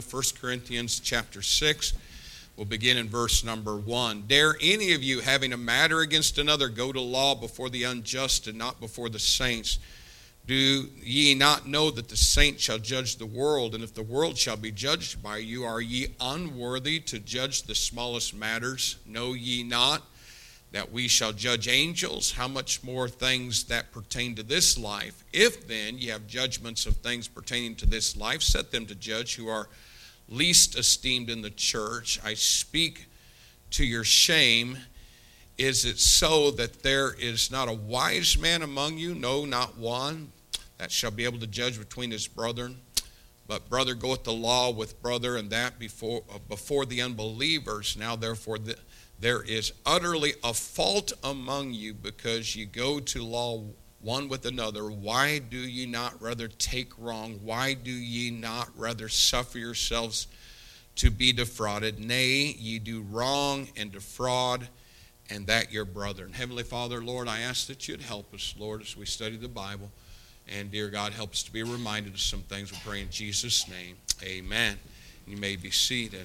1 Corinthians chapter 6. We'll begin in verse number 1. Dare any of you, having a matter against another, go to law before the unjust and not before the saints? Do ye not know that the saints shall judge the world? And if the world shall be judged by you, are ye unworthy to judge the smallest matters? Know ye not that we shall judge angels? How much more things that pertain to this life? If then ye have judgments of things pertaining to this life, set them to judge who are least esteemed in the church. I speak to your shame. Is it so that there is not a wise man among you? No, not one, that shall be able to judge between his brethren. But brother goeth to law with brother, and that before the unbelievers. Now therefore there is utterly a fault among you, because ye go to law one with another. Why do ye not rather take wrong? Why do ye not rather suffer yourselves to be defrauded? Nay, ye do wrong and defraud, and that your brethren. Heavenly Father, Lord, I ask that you'd help us, Lord, as we study the Bible. And dear God, help us to be reminded of some things. We pray in Jesus' name. Amen. You may be seated.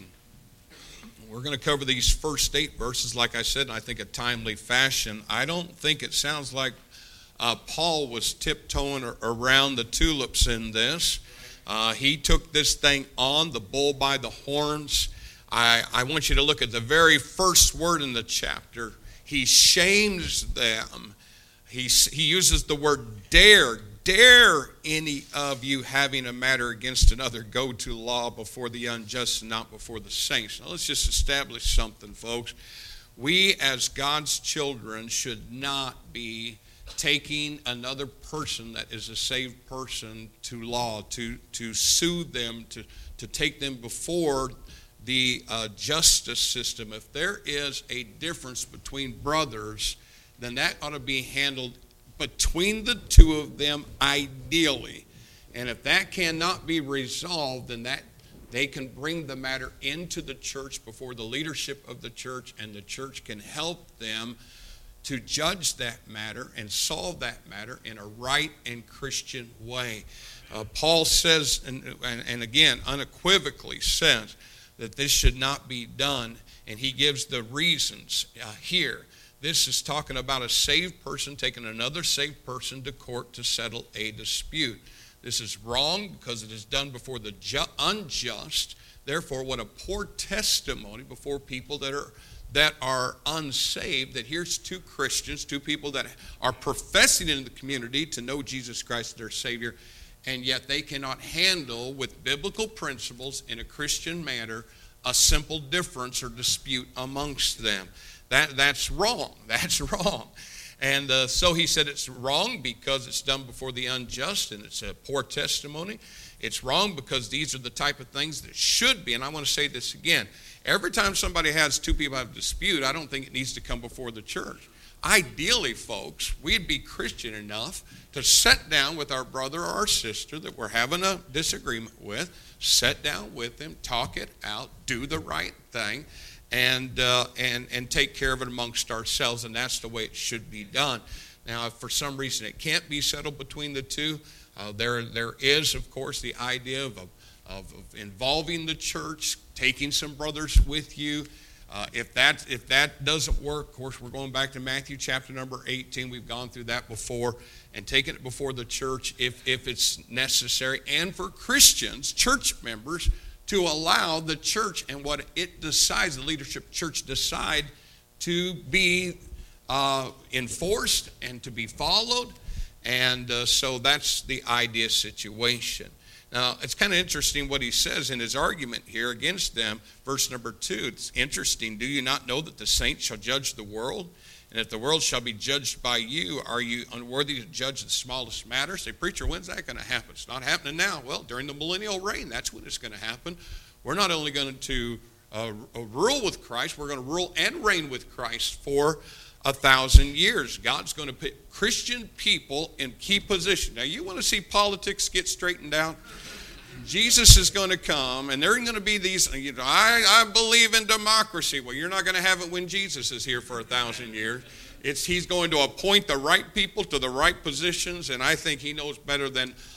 We're going to cover these first 8 verses, like I said, in I think a timely fashion. I don't think it sounds like Paul was tiptoeing around the tulips in this. He took this thing on, the bull by the horns. I want you to look at the very first word in the chapter. He shames them. He uses the word dare. Dare any of you, having a matter against another, go to law before the unjust and not before the saints. Now let's just establish something, folks. We as God's children should not be taking another person that is a saved person to law, to sue them, to take them before the justice system. If there is a difference between brothers, then that ought to be handled between the two of them ideally. And if that cannot be resolved, then that they can bring the matter into the church before the leadership of the church, and the church can help them to judge that matter and solve that matter in a right and Christian way. Paul says, and again, unequivocally says, that this should not be done, and he gives the reasons here. This is talking about a saved person taking another saved person to court to settle a dispute. This is wrong because it is done before the unjust. Therefore, what a poor testimony before people that are unsaved, that here's 2 Christians, 2 people that are professing in the community to know Jesus Christ as their Savior, and yet they cannot handle with biblical principles in a Christian manner a simple difference or dispute amongst them. That's wrong. That's wrong. And so he said it's wrong because it's done before the unjust, and it's a poor testimony. It's wrong because these are the type of things that should be, and I want to say this again, every time somebody has 2 people have a dispute, I don't think it needs to come before the church. Ideally, folks, we'd be Christian enough to sit down with our brother or our sister that we're having a disagreement with, sit down with them, talk it out, do the right thing, and take care of it amongst ourselves, and that's the way it should be done. Now, if for some reason it can't be settled between the two, there is, of course, the idea of involving the church, taking some brothers with you. If that doesn't work, of course, we're going back to Matthew chapter number 18. We've gone through that before, and taking it before the church if it's necessary, and for Christians, church members, to allow the church and what it decides, the leadership church decide to be enforced and to be followed. And so that's the idea situation. Now, it's kind of interesting what he says in his argument here against them. Verse number 2, it's interesting. Do you not know that the saints shall judge the world? And if the world shall be judged by you, are you unworthy to judge the smallest matters? Say, preacher, when's that going to happen? It's not happening now. Well, during the millennial reign, that's when it's going to happen. We're not only going to rule with Christ, we're going to rule and reign with Christ for 1,000 years. God's going to put Christian people in key position. Now, you want to see politics get straightened out? Jesus is going to come, and there are going to be these, I believe in democracy. Well, you're not going to have it when Jesus is here for 1,000 years. He's going to appoint the right people to the right positions, and I think he knows better than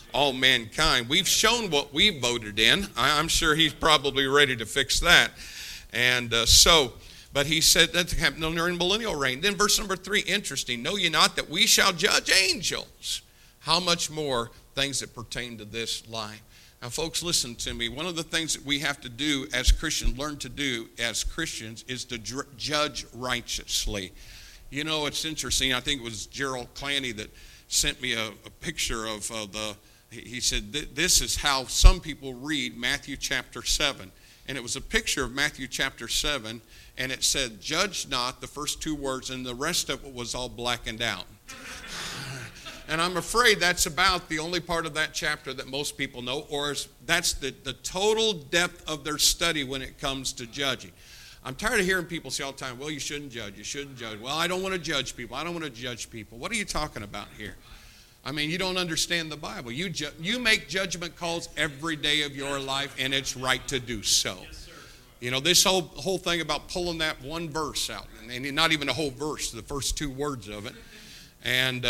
all mankind. We've shown what we voted in. I'm sure he's probably ready to fix that. And but he said that's happening during millennial reign. Then verse number 3, interesting. Know ye not that we shall judge angels? How much more things that pertain to this life? Now, folks, listen to me. One of the things that we have to do as Christians, learn to do as Christians, is to judge righteously. You know, it's interesting. I think it was Gerald Clanny that sent me a picture of he said, this is how some people read Matthew chapter 7. And it was a picture of Matthew chapter 7, and it said, judge not, the first 2 words, and the rest of it was all blackened out. And I'm afraid that's about the only part of that chapter that most people know, or that's the total depth of their study when it comes to judging. I'm tired of hearing people say all the time, well, you shouldn't judge, you shouldn't judge. Well, I don't want to judge people, I don't want to judge people. What are you talking about here? I mean, you don't understand the Bible. You make judgment calls every day of your life, and it's right to do so. You know, this whole thing about pulling that one verse out, and not even a whole verse, the first 2 words of it, and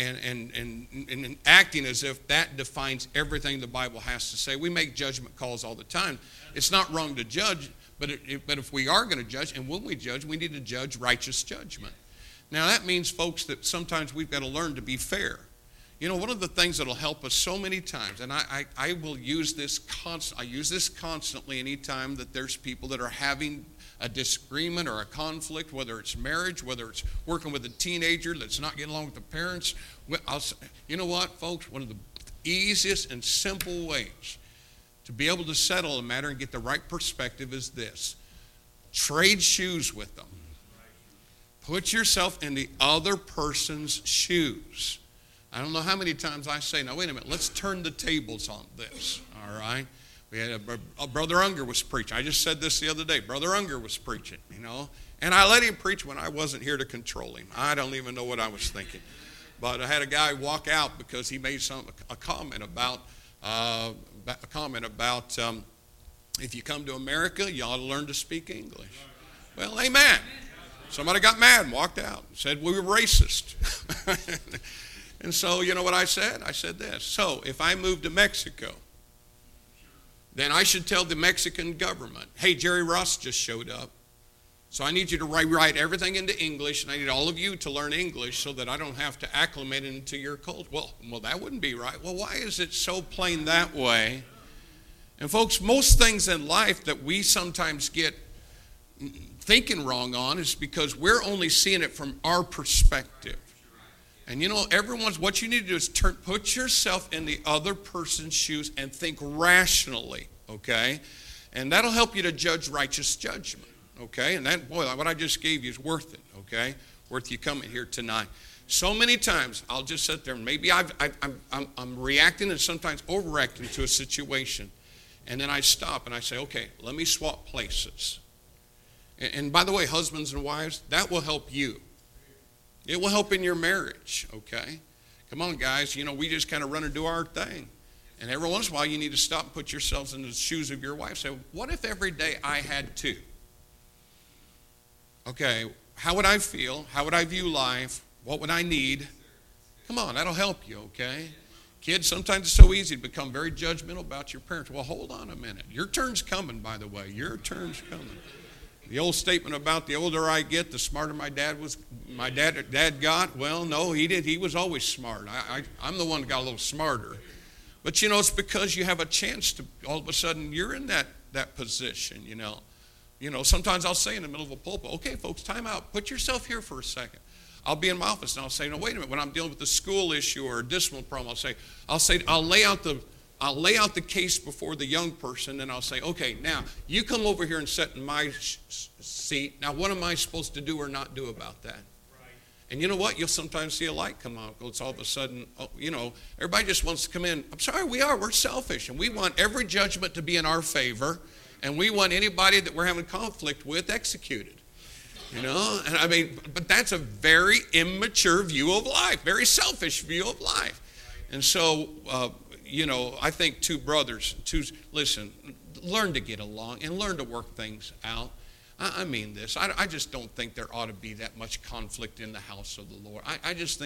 acting as if that defines everything the Bible has to say. We make judgment calls all the time. It's not wrong to judge, but if we are going to judge, and when we judge, we need to judge righteous judgment. Now, that means, folks, that sometimes we've got to learn to be fair. You know, one of the things that will help us so many times, and I will use this I use this constantly anytime that there's people that are having a disagreement or a conflict, whether it's marriage, whether it's working with a teenager that's not getting along with the parents. You know what, folks? One of the easiest and simple ways to be able to settle a matter and get the right perspective is this. Trade shoes with them. Put yourself in the other person's shoes. I don't know how many times I say, now wait a minute, let's turn the tables on this, all right? We had Brother Unger was preaching. I just said this the other day. Brother Unger was preaching, you know. And I let him preach when I wasn't here to control him. I don't even know what I was thinking. But I had a guy walk out because he made a comment about if you come to America, you ought to learn to speak English. Well, amen. Somebody got mad and walked out and said we were racist. And so, you know what I said? I said this. So, if I move to Mexico, then I should tell the Mexican government, hey, Jerry Ross just showed up. So I need you to write everything into English, and I need all of you to learn English so that I don't have to acclimate into your culture. Well, that wouldn't be right. Well, why is it so plain that way? And folks, most things in life that we sometimes get thinking wrong on is because we're only seeing it from our perspective. And you know, what you need to do is put yourself in the other person's shoes and think rationally, okay? And that'll help you to judge righteous judgment, okay? And that, boy, what I just gave you is worth it, okay? Worth you coming here tonight. So many times, I'll just sit there and maybe I'm reacting and sometimes overreacting to a situation. And then I stop and I say, okay, let me swap places. And by the way, husbands and wives, that will help you. It will help in your marriage, okay? Come on, guys. You know, we just kind of run and do our thing. And every once in a while, you need to stop and put yourselves in the shoes of your wife. Say, what if every day I had to? Okay, how would I feel? How would I view life? What would I need? Come on, that'll help you, okay? Kids, sometimes it's so easy to become very judgmental about your parents. Well, hold on a minute. Your turn's coming, by the way. Your turn's coming. The old statement about the older I get, the smarter my dad got. Well, no, he did. He was always smart. I'm the one that got a little smarter. But, you know, it's because you have a chance to, all of a sudden, you're in that position, you know. You know, sometimes I'll say in the middle of a pulpit, okay, folks, time out. Put yourself here for a second. I'll be in my office and I'll say, no, wait a minute. When I'm dealing with a school issue or a discipline problem, I'll lay out the case before the young person, and I'll say, okay, now, you come over here and sit in my seat. Now, what am I supposed to do or not do about that? Right. And you know what? You'll sometimes see a light come out. It's all of a sudden, you know, everybody just wants to come in. I'm sorry, we're selfish, and we want every judgment to be in our favor, and we want anybody that we're having conflict with executed. You know, and I mean, but that's a very immature view of life, very selfish view of life. And so, you know, I think listen, learn to get along and learn to work things out. I mean this. I just don't think there ought to be that much conflict in the house of the Lord. I just think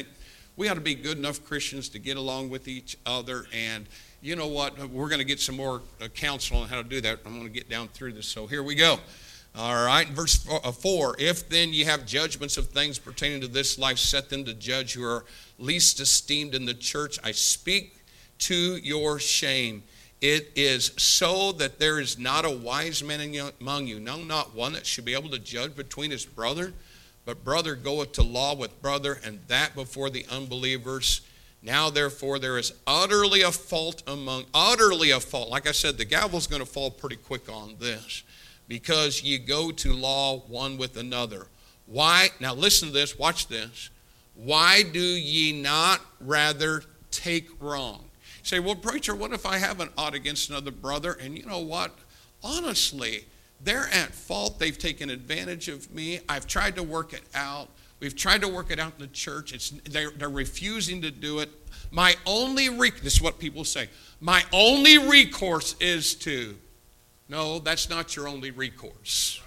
We ought to be good enough Christians to get along with each other. And you know what? We're going to get some more counsel on how to do that. I'm going to get down through this. So here we go. All right, verse 4, if then ye have judgments of things pertaining to this life, set them to judge who are least esteemed in the church. I speak to your shame. It is so that there is not a wise man among you, no, not one that should be able to judge between his brother, but brother goeth to law with brother, and that before the unbelievers. Now, therefore, there is utterly a fault. Like I said, the gavel's going to fall pretty quick on this. Because ye go to law one with another. Why? Now listen to this, watch this. Why do ye not rather take wrong? You say, well, preacher, what if I have an ought against another brother? And you know what? Honestly, they're at fault. They've taken advantage of me. I've tried to work it out. We've tried to work it out in the church. They're refusing to do it. This is what people say. My only recourse is to... No, that's not your only recourse.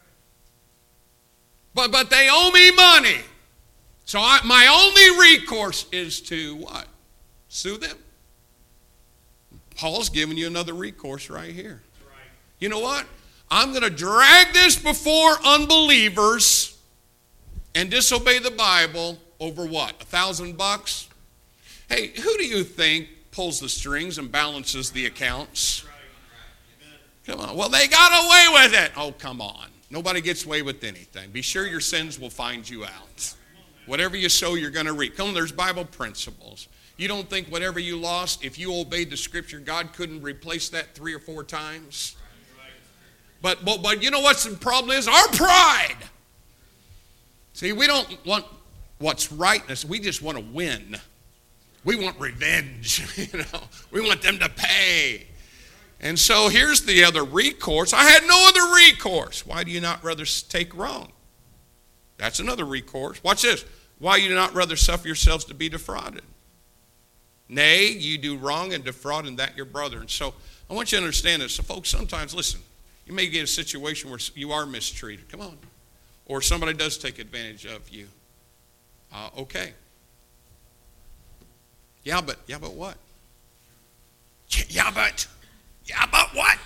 But they owe me money. So my only recourse is to what? Sue them. Paul's giving you another recourse right here. You know what? I'm going to drag this before unbelievers and disobey the Bible over what? $1,000? Hey, who do you think pulls the strings and balances the accounts? Come on. Well, they got away with it. Oh, come on. Nobody gets away with anything. Be sure your sins will find you out. Whatever you sow, you're going to reap. Come on, there's Bible principles. You don't think whatever you lost, if you obeyed the Scripture, God couldn't replace that 3 or 4 times? But you know what's the problem is? Our pride. See, we don't want what's rightness. We just want to win. We want revenge. We want them to pay. And so here's the other recourse. I had no other recourse. Why do you not rather take wrong? That's another recourse. Watch this. Why do you not rather suffer yourselves to be defrauded? Nay, you do wrong and defraud, and that your brother. And so I want you to understand this. So folks, sometimes, listen, you may get a situation where you are mistreated. Come on. Or somebody does take advantage of you. Okay. Yeah, but what? Yeah, but what?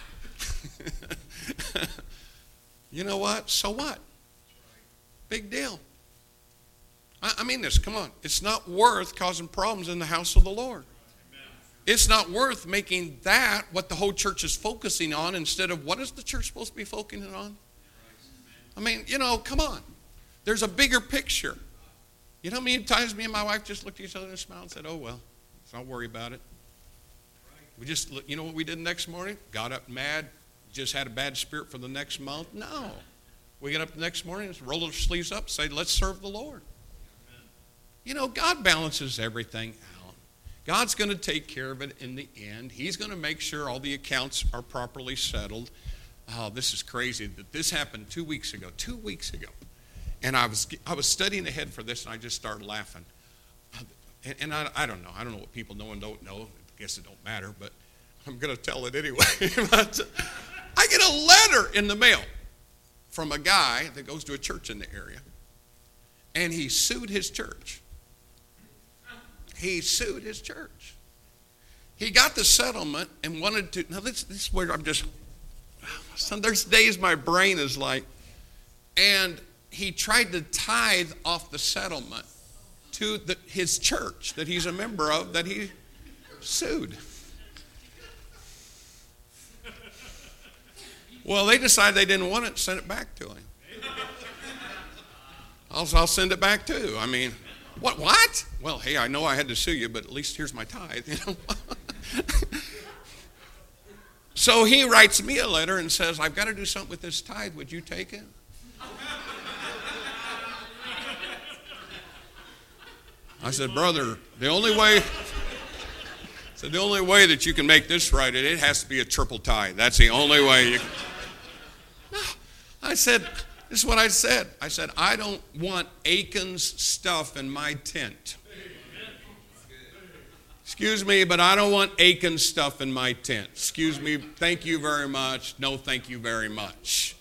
You know what? So what? Big deal. I mean this, come on. It's not worth causing problems in the house of the Lord. It's not worth making that what the whole church is focusing on instead of what is the church supposed to be focusing on? I mean, come on. There's a bigger picture. You know how many times me and my wife just looked at each other and smiled and said, oh, well, let's not worry about it. We just, you know what we did the next morning? Got up mad, just had a bad spirit for the next month? No. We get up the next morning, roll our sleeves up, say, let's serve the Lord. God balances everything out. God's going to take care of it in the end. He's going to make sure all the accounts are properly settled. Oh, this is crazy that this happened 2 weeks ago. 2 weeks ago. And I was studying ahead for this, and I just started laughing. And I don't know. I don't know what people know and don't know. I guess it don't matter, but I'm going to tell it anyway. But I get a letter in the mail from a guy that goes to a church in the area, and he sued his church. He sued his church. He got the settlement and wanted to. Now this is where I'm just. There's days my brain is like, and he tried to tithe off the settlement to his church that he's a member of that he sued. Well, they decided they didn't want it and sent it back to him. I'll send it back too. I mean, what? Well, hey, I know I had to sue you, but at least here's my tithe. So he writes me a letter and says, I've got to do something with this tithe. Would you take it? I said, brother, the only way that you can make this right, it has to be a triple tithe. That's the only way you can. No. I said, this is what I said. I said, I don't want Achan's stuff in my tent. Excuse me, but I don't want Achan's stuff in my tent. Excuse me, thank you very much. No, thank you very much.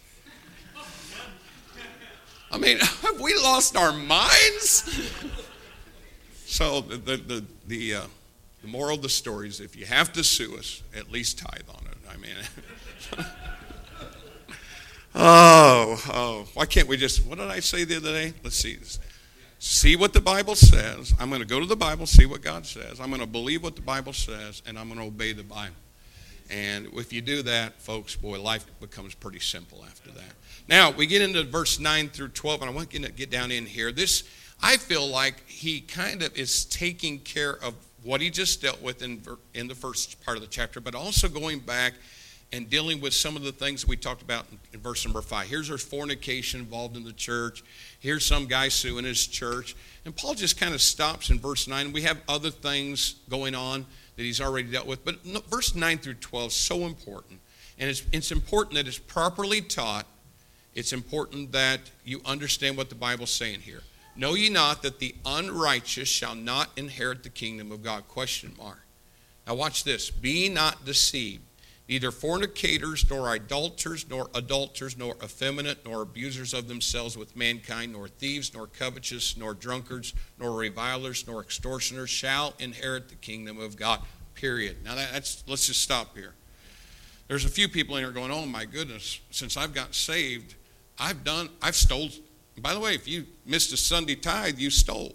I mean, have we lost our minds? So the moral of the story is if you have to sue us, at least tithe on it. I mean, why can't we just, what did I say the other day? Let's see this. See what the Bible says. I'm going to go to the Bible, see what God says. I'm going to believe what the Bible says, and I'm going to obey the Bible. And if you do that, folks, boy, life becomes pretty simple after that. Now, we get into verse 9 through 12, and I want to get down in here. This, I feel like he kind of is taking care of what he just dealt with in the first part of the chapter, but also going back and dealing with some of the things that we talked about in verse number 5. Here's our fornication involved in the church. Here's some guy suing his church. And Paul just kind of stops in verse 9. We have other things going on that he's already dealt with. But verse 9 through 12 is so important. And it's important that it's properly taught. It's important that you understand what the Bible's saying here. Know ye not that the unrighteous shall not inherit the kingdom of God? Question mark. Now watch this. Be not deceived. Neither fornicators, nor adulterers, nor effeminate, nor abusers of themselves with mankind, nor thieves, nor covetous, nor drunkards, nor revilers, nor extortioners shall inherit the kingdom of God. Period. Now let's just stop here. There's a few people in here going, oh my goodness, since I've got saved, I've stole. By the way, if you missed a Sunday tithe, you stole.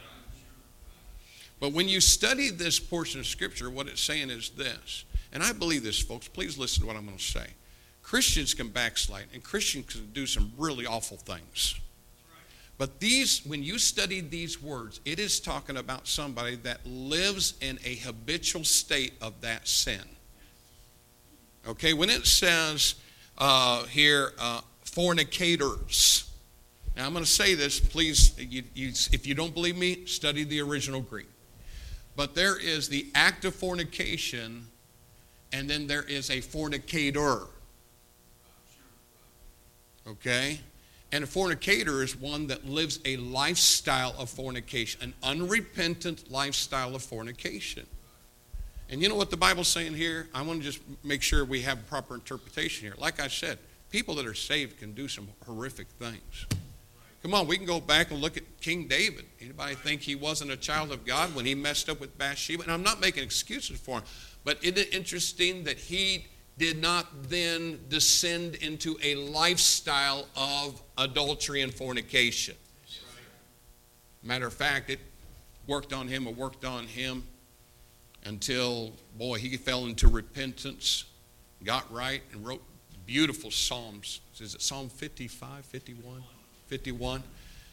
But when you study this portion of Scripture, what it's saying is this. And I believe this, folks. Please listen to what I'm going to say. Christians can backslide, and Christians can do some really awful things. But when you study these words, it is talking about somebody that lives in a habitual state of that sin. Okay, when it says here, fornicators. Now, I'm going to say this. Please, if you don't believe me, study the original Greek. But there is the act of fornication, and then there is a fornicator. Okay? And a fornicator is one that lives a lifestyle of fornication, an unrepentant lifestyle of fornication. And you know what the Bible's saying here? I want to just make sure we have a proper interpretation here. Like I said, people that are saved can do some horrific things. Come on, we can go back and look at King David. Anybody think he wasn't a child of God when he messed up with Bathsheba? And I'm not making excuses for him. But isn't it interesting that he did not then descend into a lifestyle of adultery and fornication? Matter of fact, it worked on him until, boy, he fell into repentance, got right, and wrote beautiful Psalms. Is it Psalm 55, 51? 51,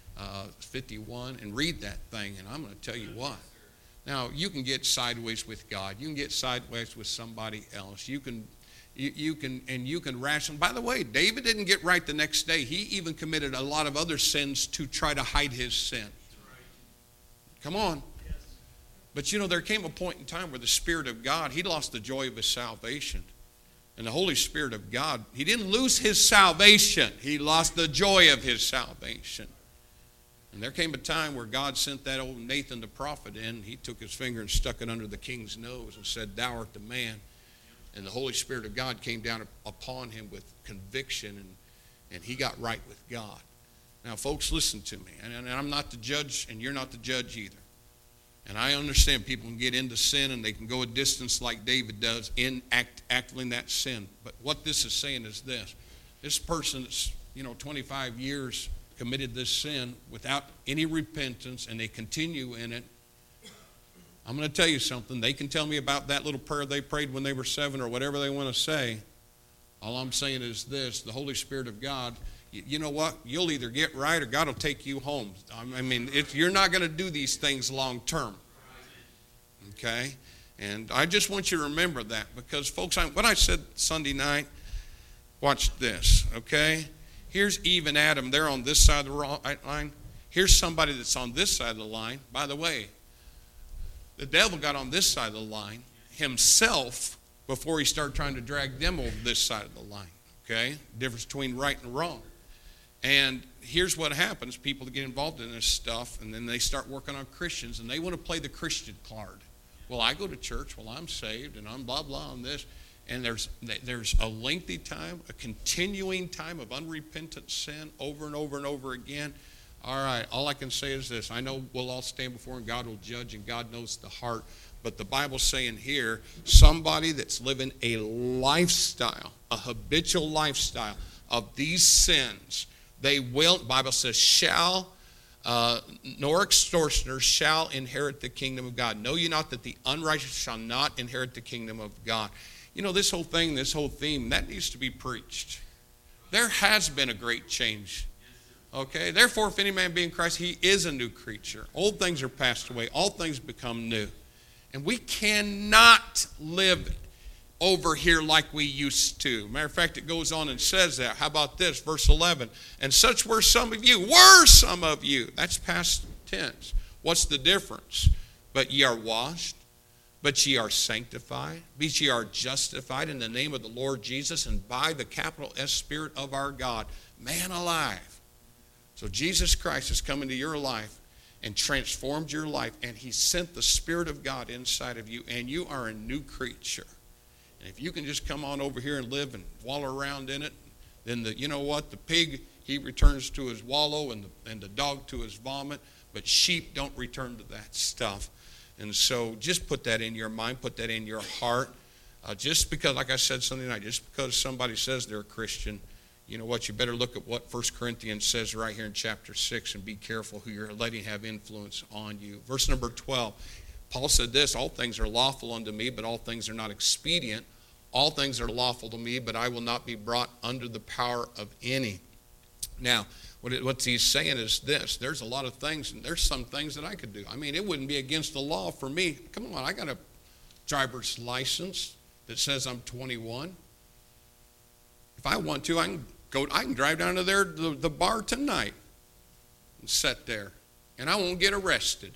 and read that thing, and I'm going to tell you what. Now, you can get sideways with God. You can get sideways with somebody else. You can rationalize. By the way, David didn't get right the next day. He even committed a lot of other sins to try to hide his sin. Come on. But you know, there came a point in time where the Spirit of God, he lost the joy of his salvation. And the Holy Spirit of God, he didn't lose his salvation. He lost the joy of his salvation. And there came a time where God sent that old Nathan the prophet in. He took his finger and stuck it under the king's nose and said, "Thou art the man." And the Holy Spirit of God came down upon him with conviction, and he got right with God. Now, folks, listen to me. And I'm not the judge, and you're not the judge either. And I understand people can get into sin and they can go a distance like David does in actively in that sin. But what this is saying is this. This person that's, 25 years committed this sin without any repentance, and they continue in it. I'm going to tell you something. They can tell me about that little prayer they prayed when they were 7 or whatever they want to say. All I'm saying is this. The Holy Spirit of God, you know what? You'll either get right or God will take you home. I mean, you're not going to do these things long term. Okay? And I just want you to remember that because, folks, what I said Sunday night, watch this, okay? Here's Eve and Adam. They're on this side of the line. Here's somebody that's on this side of the line. By the way, the devil got on this side of the line himself before he started trying to drag them over this side of the line, okay? Difference between right and wrong. And here's what happens. People get involved in this stuff, and then they start working on Christians, and they want to play the Christian card. Well, I go to church. Well, I'm saved, and I'm blah, blah on this. And there's a lengthy time, a continuing time of unrepentant sin over and over and over again. All right, all I can say is this. I know we'll all stand before and God will judge, and God knows the heart. But the Bible's saying here, somebody that's living a lifestyle, a habitual lifestyle of these sins, they will, the Bible says, nor extortioners shall inherit the kingdom of God. Know ye not that the unrighteous shall not inherit the kingdom of God? You know, this whole thing, this whole theme, that needs to be preached. There has been a great change. Okay, therefore, if any man be in Christ, he is a new creature. Old things are passed away. All things become new. And we cannot live over here like we used to. Matter of fact, it goes on and says that. How about this? Verse 11. And such were some of you. Were some of you. That's past tense. What's the difference? But ye are washed. But ye are sanctified. But ye are justified in the name of the Lord Jesus and by the capital S Spirit of our God. Man alive. So Jesus Christ has come into your life and transformed your life, and he sent the Spirit of God inside of you, and you are a new creature. And if you can just come on over here and live and wallow around in it, then you know what? The pig, he returns to his wallow, and the dog to his vomit, but sheep don't return to that stuff. And so just put that in your mind, put that in your heart. Just because, like I said Sunday night, just because somebody says they're a Christian, you know what, you better look at what 1 Corinthians says right here in chapter 6 and be careful who you're letting have influence on you. Verse number 12, Paul said this, all things are lawful unto me, but all things are not expedient. All things are lawful to me, but I will not be brought under the power of any. Now, what he's saying is this, there's a lot of things, and there's some things that I could do. I mean, it wouldn't be against the law for me. Come on, I got a driver's license that says I'm 21. If I want to, I can drive down to the bar tonight and sit there, and I won't get arrested.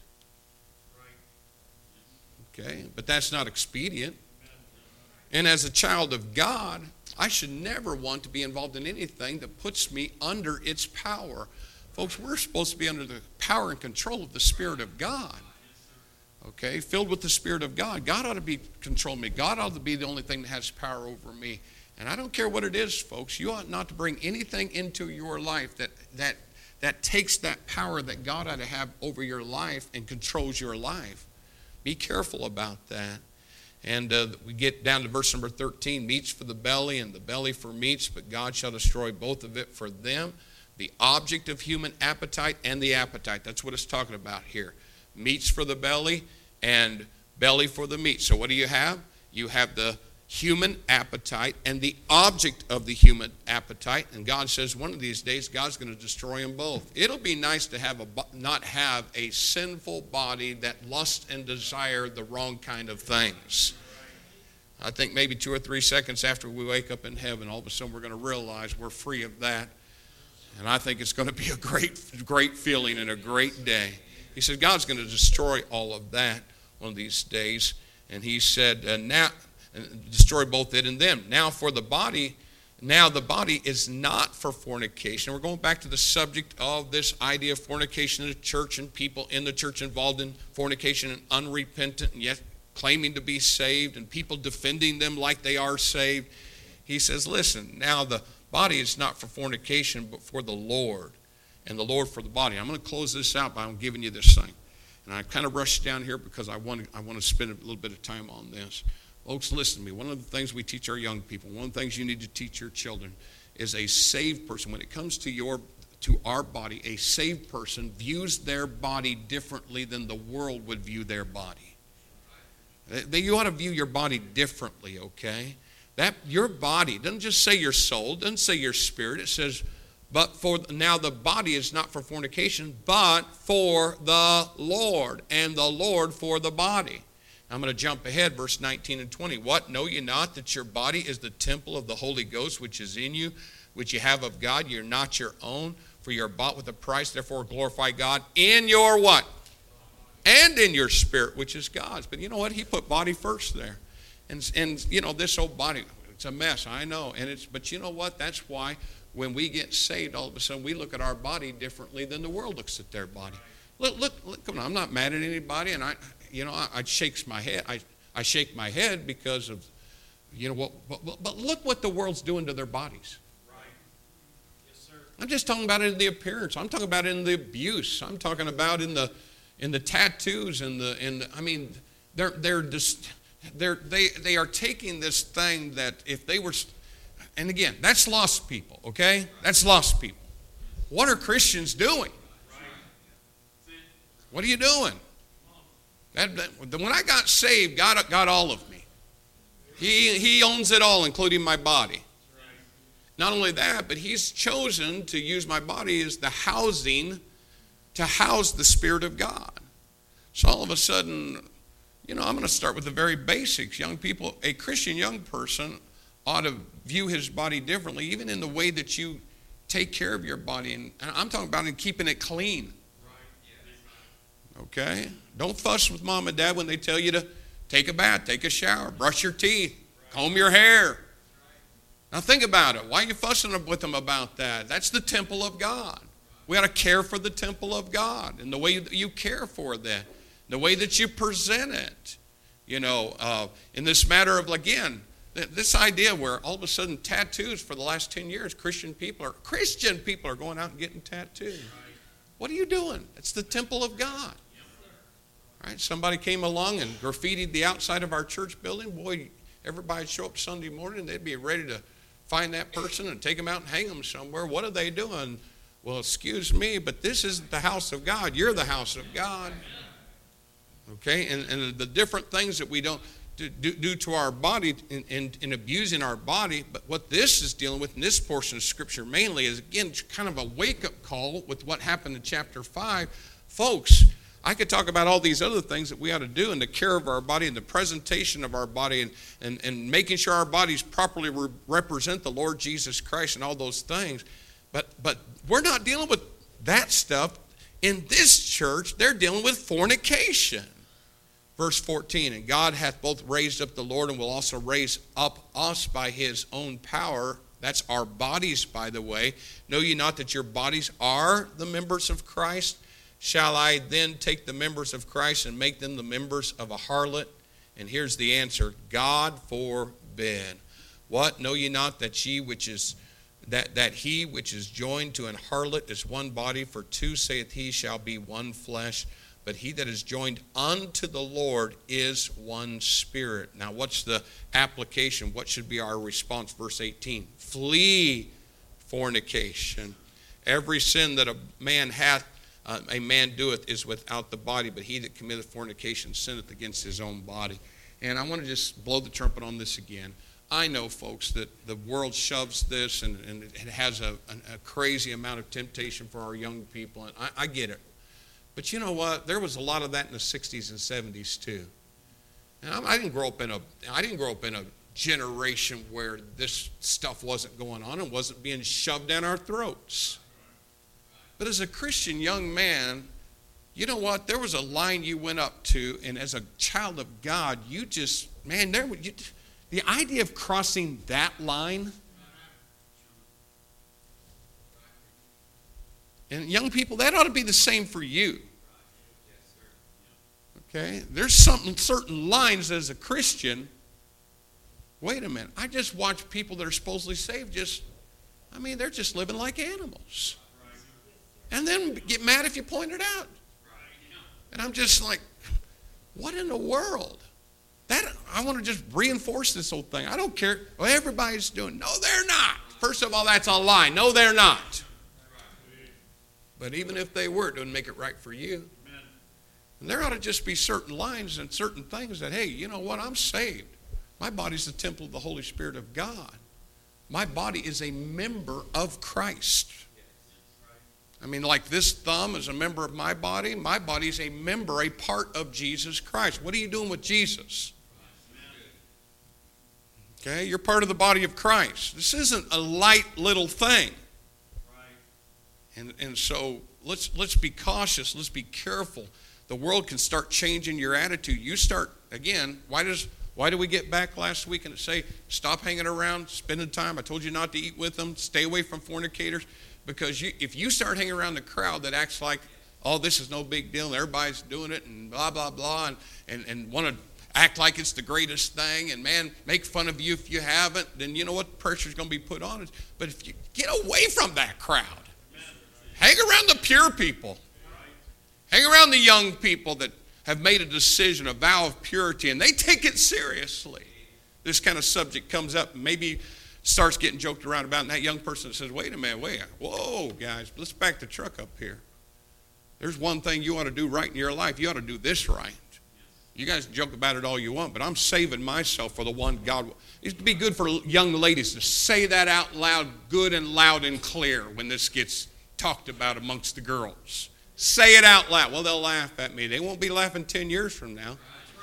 Okay, but that's not expedient. And as a child of God, I should never want to be involved in anything that puts me under its power. Folks, we're supposed to be under the power and control of the Spirit of God. Okay, filled with the Spirit of God. God ought to be controlling me. God ought to be the only thing that has power over me. And I don't care what it is, folks. You ought not to bring anything into your life that takes that power that God ought to have over your life and controls your life. Be careful about that. And we get down to verse number 13. Meats for the belly and the belly for meats, but God shall destroy both of it for them. The object of human appetite and the appetite. That's what it's talking about here. Meats for the belly and belly for the meat. So what do you have? You have the human appetite and the object of the human appetite. And God says one of these days God's going to destroy them both. It'll be nice to have not have a sinful body that lusts and desire the wrong kind of things. I think maybe 2 or 3 seconds after we wake up in heaven, all of a sudden we're going to realize we're free of that. And I think it's going to be a great feeling and a great day. He said God's going to destroy all of that one of these days. And he said, now, destroy both it and them. Now the body is not for fornication. We're going back to the subject of this idea of fornication in the church and people in the church involved in fornication and unrepentant and yet claiming to be saved and people defending them like they are saved. He says, listen, now the body is not for fornication but for the Lord, and the Lord for the body. I'm going to close this out by giving you this thing. And I kind of rushed down here because I want to spend a little bit of time on this. Folks, listen to me. One of the things we teach our young people, one of the things you need to teach your children is a saved person. When it comes to our body, a saved person views their body differently than the world would view their body. You ought to view your body differently, okay? That your body doesn't just say your soul, doesn't say your spirit. It says, but for now the body is not for fornication, but for the Lord, and the Lord for the body. I'm going to jump ahead, verse 19 and 20. What, know ye not that your body is the temple of the Holy Ghost, which is in you, which you have of God? You're not your own, for you're bought with a price. Therefore glorify God in your what? And in your spirit, which is God's. But you know what? He put body first there. And you know, this old body, it's a mess, I know. But you know what? That's why when we get saved, all of a sudden we look at our body differently than the world looks at their body. Look, come on, I'm not mad at anybody, and I shake my head. I shake my head because of, you know what? But look what the world's doing to their bodies. Right. Yes, sir. I'm just talking about in the appearance. I'm talking about in the abuse. I'm talking about in the tattoos and they are taking this thing that if they were, and again, that's lost people, okay? That's lost people. What are Christians doing? What are you doing? When I got saved, God got all of me. He owns it all, including my body. Not only that, but he's chosen to use my body as the housing to house the Spirit of God. So all of a sudden, I'm going to start with the very basics. Young people, a Christian young person ought to view his body differently, even in the way that you take care of your body. And I'm talking about in keeping it clean. Okay? Don't fuss with mom and dad when they tell you to take a bath, take a shower, brush your teeth, comb your hair. Now think about it. Why are you fussing with them about that? That's the temple of God. We ought to care for the temple of God and the way that you care for that, the way that you present it. In this matter of, again, this idea where all of a sudden tattoos for the last 10 years, Christian people are going out and getting tattoos. What are you doing? It's the temple of God. Right? Somebody came along and graffitied the outside of our church building. Boy, everybody'd show up Sunday morning and they'd be ready to find that person and take them out and hang them somewhere. What are they doing? Well, excuse me, but this isn't the house of God. You're the house of God. Okay? And the different things that we don't do to our body in abusing our body, but what this is dealing with in this portion of Scripture mainly is, again, kind of a wake-up call with what happened in chapter 5. Folks, I could talk about all these other things that we ought to do in the care of our body and the presentation of our body and making sure our bodies properly represent the Lord Jesus Christ and all those things. But we're not dealing with that stuff. In this church, they're dealing with fornication. Verse 14, and God hath both raised up the Lord and will also raise up us by his own power. That's our bodies, by the way. Know ye not that your bodies are the members of Christ? Shall I then take the members of Christ and make them the members of a harlot? And here's the answer. God forbid. What? Know ye not that he which is joined to an harlot is one body? For two, saith he, shall be one flesh. But he that is joined unto the Lord is one spirit. Now, what's the application? What should be our response? Verse 18. Flee fornication. Every sin that a man doeth is without the body, but he that committeth fornication sinneth against his own body. And I want to just blow the trumpet on this again. I know, folks, that the world shoves this and it has a crazy amount of temptation for our young people, and I get it. But you know what? There was a lot of that in the 60s and 70s too. And I didn't grow up in a generation where this stuff wasn't going on and wasn't being shoved down our throats. But as a Christian young man, you know what? There was a line you went up to, and as a child of God, the idea of crossing that line. And young people, that ought to be the same for you. Okay? There's certain lines as a Christian. Wait a minute. I just watch people that are supposedly saved they're just living like animals. And then get mad if you point it out. And I'm just like, what in the world? I want to just reinforce this whole thing. I don't care. Well, everybody's doing. No, they're not. First of all, that's a lie. No, they're not. But even if they were, it doesn't make it right for you. And there ought to just be certain lines and certain things that, hey, you know what? I'm saved. My body's the temple of the Holy Spirit of God. My body is a member of Christ. Like this thumb is a member of my body. My body's a member, a part of Jesus Christ. What are you doing with Jesus? Okay, you're part of the body of Christ. This isn't a light little thing. And so let's be cautious. Let's be careful. The world can start changing your attitude. You start, again, why do we get back last week and say, stop hanging around, spending time? I told you not to eat with them. Stay away from fornicators. Because if you start hanging around the crowd that acts like, oh, this is no big deal, and everybody's doing it, and blah, blah, blah, and want to act like it's the greatest thing, and man, make fun of you if you haven't, then you know what? Pressure's going to be put on it. But if you get away from that crowd, Hang around the pure people. Hang around the young people that have made a decision, a vow of purity, and they take it seriously. This kind of subject comes up, and maybe starts getting joked around about, and that young person says, wait a minute, whoa, guys, let's back the truck up here. There's one thing you ought to do right in your life. You ought to do this right. You guys joke about it all you want, but I'm saving myself for the one God. It'd be good for young ladies to say that out loud, good and loud and clear when this gets talked about amongst the girls. Say it out loud. Well, they'll laugh at me. They won't be laughing 10 years from now.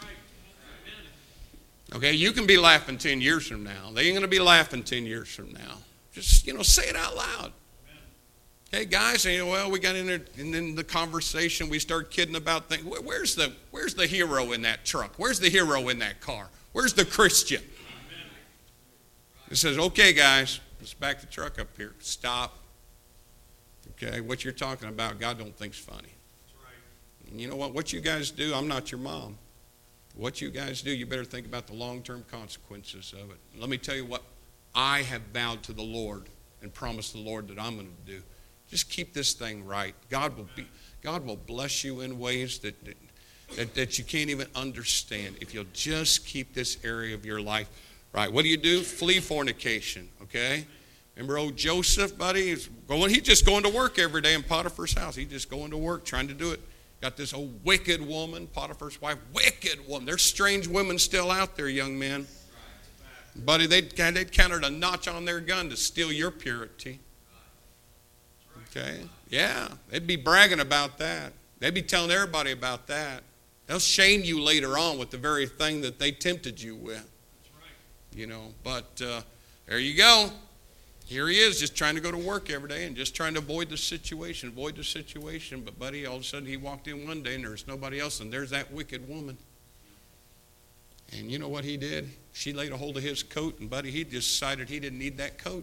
Okay, you can be laughing 10 years from now. They ain't going to be laughing 10 years from now. Just, say it out loud. Hey, guys, well, we got in there, and then the conversation, we start kidding about things. Where's the hero in that truck? Where's the hero in that car? Where's the Christian? It says, okay, guys, let's back the truck up here. Stop. Okay, what you're talking about, God don't think's funny. And you know what? What you guys do, I'm not your mom. What you guys do, you better think about the long-term consequences of it. Let me tell you what I have vowed to the Lord and promised the Lord that I'm going to do. Just keep this thing right. God will bless you in ways that you can't even understand if you'll just keep this area of your life right. What do? Flee fornication, okay? Remember old Joseph, buddy? He's just going to work every day in Potiphar's house. He's just going to work, trying to do it. Got this old wicked woman, Potiphar's wife, wicked woman. There's strange women still out there, young men. Buddy, they'd counted a notch on their gun to steal your purity. Okay? Yeah, they'd be bragging about that. They'd be telling everybody about that. They'll shame you later on with the very thing that they tempted you with. But there you go. Here he is, just trying to go to work every day and just trying to avoid the situation. But, buddy, all of a sudden he walked in one day and there's nobody else, and there's that wicked woman. And you know what he did? She laid a hold of his coat, and, buddy, he decided he didn't need that coat.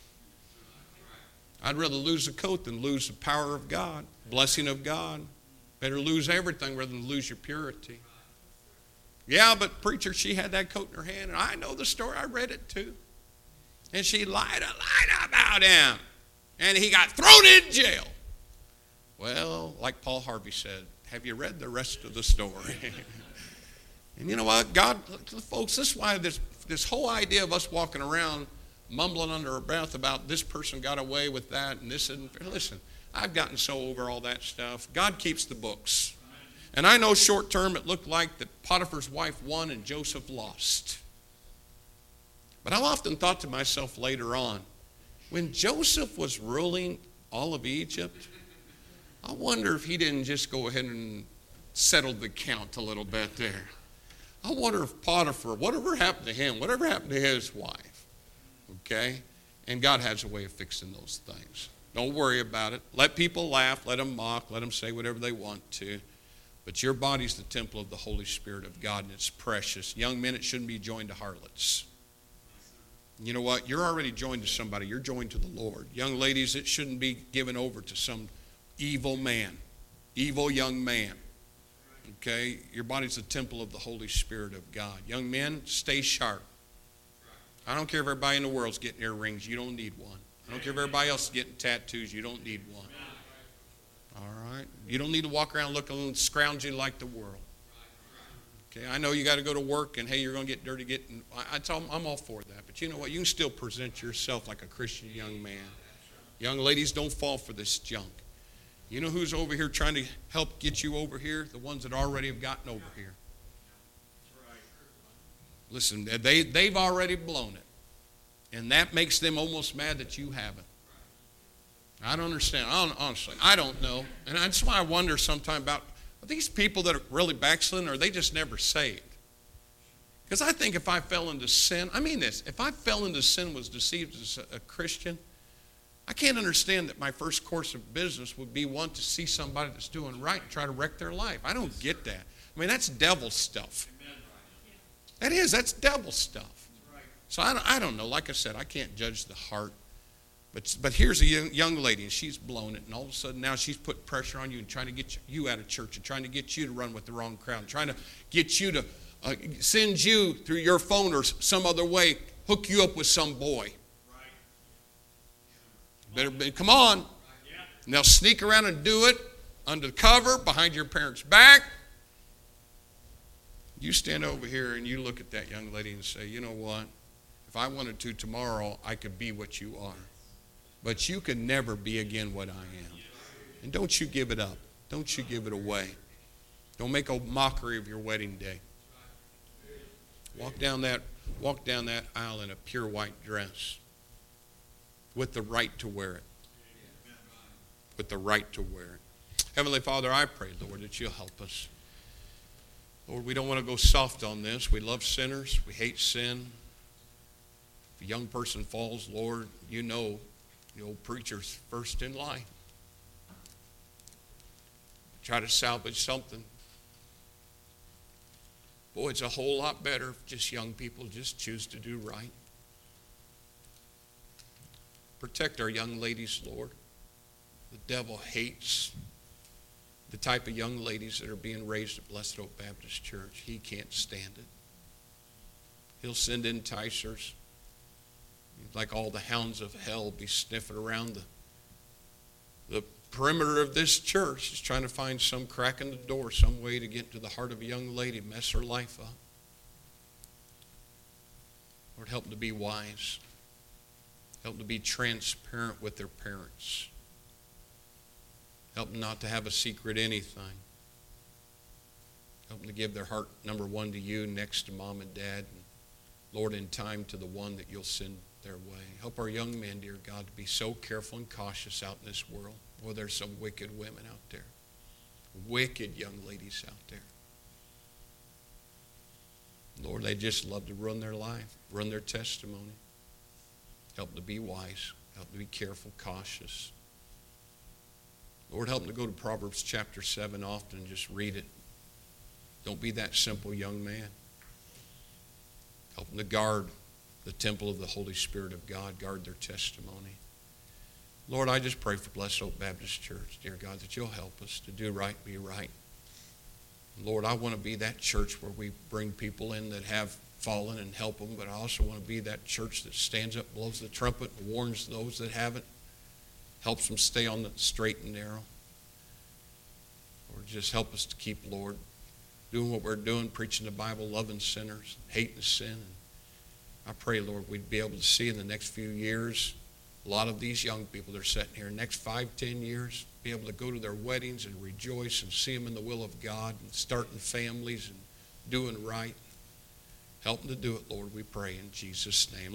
I'd rather lose the coat than lose the power of God, blessing of God. Better lose everything rather than lose your purity. Yeah, but preacher, she had that coat in her hand, and I know the story. I read it too. And she lied about him. And he got thrown in jail. Well, like Paul Harvey said, have you read the rest of the story? And you know what? God, folks, this is why this whole idea of us walking around mumbling under our breath about this person got away with that and this isn't fair. Listen, I've gotten so over all that stuff. God keeps the books. And I know short term it looked like that Potiphar's wife won and Joseph lost. But I've often thought to myself later on, when Joseph was ruling all of Egypt, I wonder if he didn't just go ahead and settle the count a little bit there. I wonder if Potiphar, whatever happened to him, whatever happened to his wife, okay? And God has a way of fixing those things. Don't worry about it. Let people laugh, let them mock, let them say whatever they want to. But your body's the temple of the Holy Spirit of God, and it's precious. Young men, it shouldn't be joined to harlots. You know what? You're already joined to somebody. You're joined to the Lord. Young ladies, it shouldn't be given over to some evil man, evil young man. Okay? Your body's the temple of the Holy Spirit of God. Young men, stay sharp. I don't care if everybody in the world's getting earrings. You don't need one. I don't care if everybody else is getting tattoos. You don't need one. All right? You don't need to walk around looking scroungy like the world. Okay, I know you got to go to work and, hey, you're going to get dirty. I'm all for that. But you know what? You can still present yourself like a Christian young man. Young ladies, don't fall for this junk. You know who's over here trying to help get you over here? The ones that already have gotten over here. Listen, they've already blown it. And that makes them almost mad that you haven't. I don't understand. Honestly, I don't know. And that's why I wonder sometimes about, are these people that are really backslidden, or are they just never saved? Because I think if I fell into sin, I mean this, if I fell into sin, was deceived as a Christian, I can't understand that my first course of business would be one to see somebody that's doing right and try to wreck their life. I don't get that. I mean, that's devil stuff. That's devil stuff. So I don't know. Like I said, I can't judge the heart. But here's a young lady, and she's blown it, and all of a sudden now she's putting pressure on you and trying to get you out of church and trying to get you to run with the wrong crowd, and trying to get you to send you through your phone or some other way, hook you up with some boy. Better come on. And they'll sneak around and do it under cover, behind your parents' back. You stand over here and you look at that young lady and say, you know what? If I wanted to tomorrow, I could be what you are. But you can never be again what I am. And don't you give it up. Don't you give it away. Don't make a mockery of your wedding day. Walk down that aisle in a pure white dress with the right to wear it. With the right to wear it. Heavenly Father, I pray, Lord, that you'll help us. Lord, we don't want to go soft on this. We love sinners. We hate sin. If a young person falls, Lord, you know the old preacher's first in line. Try to salvage something. Boy, it's a whole lot better if just young people just choose to do right. Protect our young ladies, Lord. The devil hates the type of young ladies that are being raised at Blessed Oak Baptist Church. He can't stand it. He'll send enticers. Like all the hounds of hell be sniffing around the perimeter of this church, is trying to find some crack in the door, some way to get to the heart of a young lady, mess her life up. Lord, help them to be wise. Help them to be transparent with their parents. Help them not to have a secret anything. Help them to give their heart, number one, to you, next to mom and dad, and Lord, in time to the one that you'll send their way. Help our young men, dear God, to be so careful and cautious out in this world. Boy, there's some wicked women out there. Wicked young ladies out there. Lord, they just love to run their life, run their testimony. Help them to be wise. Help them to be careful, cautious. Lord, help them to go to Proverbs chapter 7 often and just read it. Don't be that simple young man. Help them to guard the temple of the Holy Spirit of God, guard their testimony. Lord, I just pray for Blessed Oak Baptist Church, dear God, that you'll help us to do right, be right. Lord, I want to be that church where we bring people in that have fallen and help them, but I also want to be that church that stands up, blows the trumpet, and warns those that haven't, helps them stay on the straight and narrow. Lord, just help us to keep, Lord, doing what we're doing, preaching the Bible, loving sinners, hating sin. And I pray, Lord, we'd be able to see in the next few years a lot of these young people that are sitting here, next 5, 10 years, be able to go to their weddings and rejoice and see them in the will of God and starting families and doing right. Help them to do it, Lord, we pray in Jesus' name.